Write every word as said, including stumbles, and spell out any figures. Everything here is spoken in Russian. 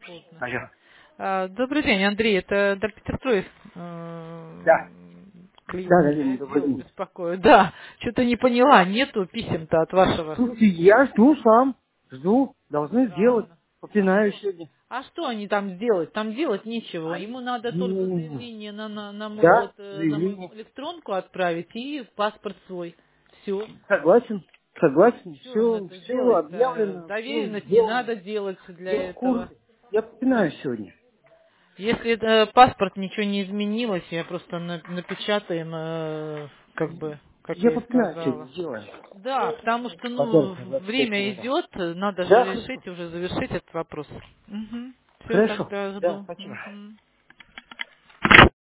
Плотно. Алло. А, Добрый день, Андрей. Это Петерстрой Да. Да, да, клиентский Лена, добрый отдел день. беспокоит. Да, что-то не поняла. Нету писем-то от вашего. Слушайте, я жду сам. Жду. Должны сделать. Странно. А Попинаю что? сегодня. А что они там сделать? Там делать нечего. А, Ему надо только м, заявление на, на, на мой вот да, э, на мою заявление. электронку отправить и паспорт свой. Все. Согласен. Согласен. Что он Все, это все делать-то? объявлено, все Доверенность не сделано. надо делать Я для в этого. курсе. Я попинаю сегодня. Если это паспорт, ничего не изменилось, я просто на- напечатаем, э, как бы, как Я я и попинаю сегодня, сказала. сделаем. Да, потому что, ну, Подарок на двадцать пять время килограмм. идет, надо же Да, хорошо. решить, уже завершить этот вопрос. Угу. Все, Хорошо. тогда Да, жду. спасибо. Мгм.